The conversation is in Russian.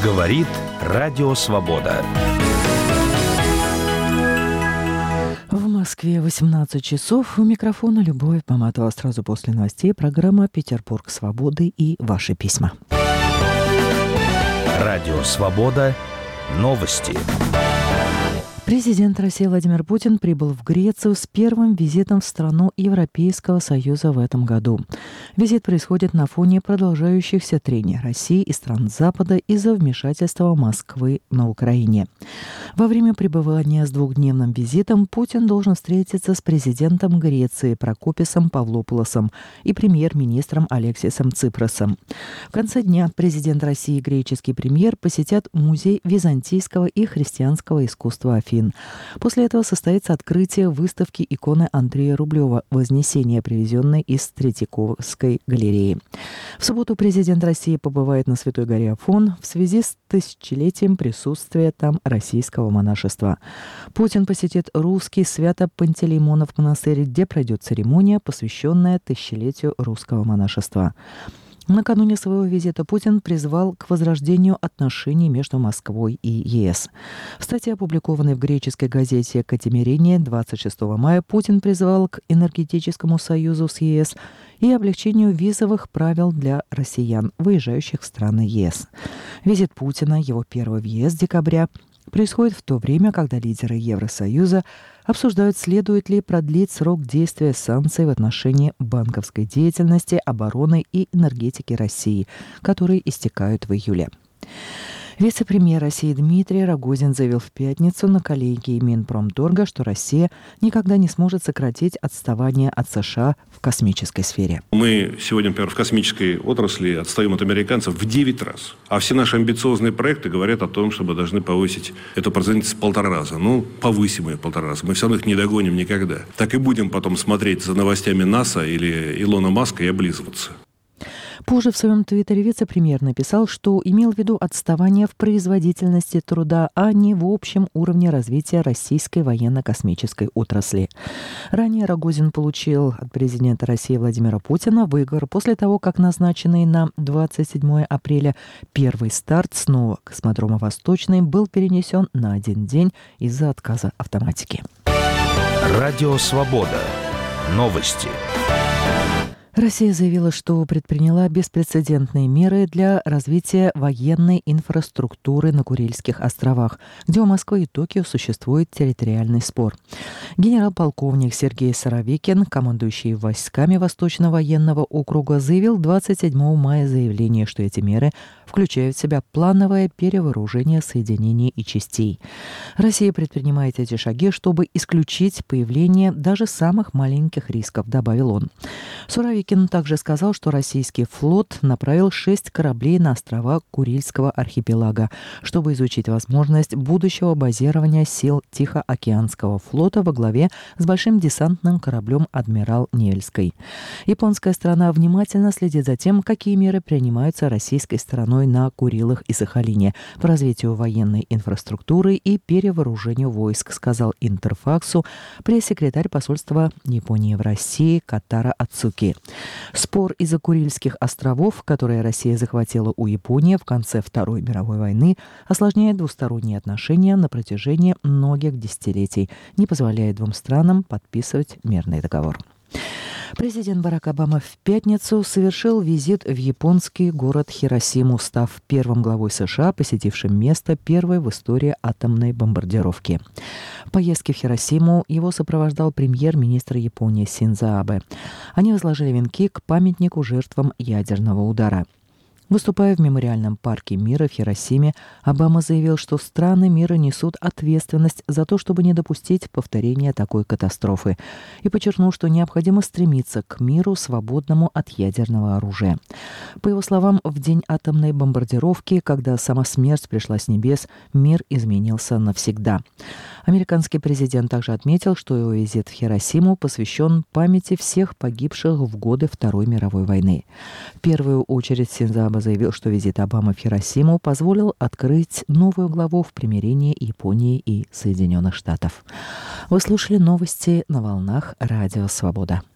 Говорит Радио Свобода. В Москве 18 часов. У микрофона Любовь Поматова. Сразу после новостей программа «Петербург свободы» и ваши письма. Радио Свобода. Новости. Президент России Владимир Путин прибыл в Грецию с первым визитом в страну Европейского Союза в этом году. Визит происходит на фоне продолжающихся трений России и стран Запада из-за вмешательства Москвы на Украине. Во время пребывания с двухдневным визитом Путин должен встретиться с президентом Греции Прокописом Павлопулосом и премьер-министром Алексисом Ципросом. В конце дня президент России и греческий премьер посетят музей византийского и христианского искусства Афин. После этого состоится открытие выставки иконы Андрея Рублева «Вознесение», привезенной из Третьяковской галереи. В субботу президент России побывает на Святой горе Афон в связи с тысячелетием присутствия там российского монашества. Путин посетит русский Свято-Пантелеймонов монастырь, где пройдет церемония, посвященная тысячелетию русского монашества. Накануне своего визита Путин призвал к возрождению отношений между Москвой и ЕС. В статье, опубликованной в греческой газете «Катимирение» 26 мая, Путин призвал к энергетическому союзу с ЕС и облегчению визовых правил для россиян, выезжающих в страны ЕС. Визит Путина, его первый въезд декабря, происходит в то время, когда лидеры Евросоюза обсуждают, следует ли продлить срок действия санкций в отношении банковской деятельности, обороны и энергетики России, которые истекают в июле. Вице-премьер России Дмитрий Рогозин заявил в пятницу на коллегии Минпромторга, что Россия никогда не сможет сократить отставание от США в космической сфере. Мы сегодня, например, в космической отрасли отстаем от американцев в 9 раз. А все наши амбициозные проекты говорят о том, что мы должны повысить эту процентность в 1,5 раза. Повысим ее в 1,5 раза. Мы все равно их не догоним никогда. Так и будем потом смотреть за новостями НАСА или Илона Маска и облизываться. Позже в своем твиттере вице-премьер написал, что имел в виду отставание в производительности труда, а не в общем уровне развития российской военно-космической отрасли. Ранее Рогозин получил от президента России Владимира Путина выговор после того, как назначенный на 27 апреля первый старт снова космодрома «Восточный» был перенесен на 1 день из-за отказа автоматики. Радио Свобода. Новости. Россия заявила, что предприняла беспрецедентные меры для развития военной инфраструктуры на Курильских островах, где у Москвы и Токио существует территориальный спор. Генерал-полковник Сергей Суровикин, командующий войсками Восточного военного округа, заявил 27 мая заявление, что эти меры включают в себя плановое перевооружение соединений и частей. Россия предпринимает эти шаги, чтобы исключить появление даже самых маленьких рисков, добавил он. Суровикин также сказал, что российский флот направил 6 кораблей на острова Курильского архипелага, чтобы изучить возможность будущего базирования сил Тихоокеанского флота во главе с большим десантным кораблем «Адмирал Невельской». Японская сторона внимательно следит за тем, какие меры принимаются российской стороной на Курилах и Сахалине по развитию военной инфраструктуры и перевооружению войск, сказал Интерфаксу пресс-секретарь посольства Японии в России Катара Ацуки. Спор из-за Курильских островов, которые Россия захватила у Японии в конце Второй мировой войны, осложняет двусторонние отношения на протяжении многих десятилетий, не позволяя двум странам подписывать мирный договор. Президент Барак Обама в пятницу совершил визит в японский город Хиросиму, став первым главой США, посетившим место первой в истории атомной бомбардировки. В поездке в Хиросиму его сопровождал премьер-министр Японии Синдзо Абэ. Они возложили венки к памятнику жертвам ядерного удара. Выступая в мемориальном парке мира в Хиросиме, Обама заявил, что страны мира несут ответственность за то, чтобы не допустить повторения такой катастрофы, и подчеркнул, что необходимо стремиться к миру, свободному от ядерного оружия. По его словам, в день атомной бомбардировки, когда сама смерть пришла с небес, мир изменился навсегда. Американский президент также отметил, что его визит в Хиросиму посвящен памяти всех погибших в годы Второй мировой войны. В первую очередь Синдзо Абэ заявил, что визит Обамы в Хиросиму позволил открыть новую главу в примирении Японии и Соединенных Штатов. Вы слушали новости на волнах Радио Свобода.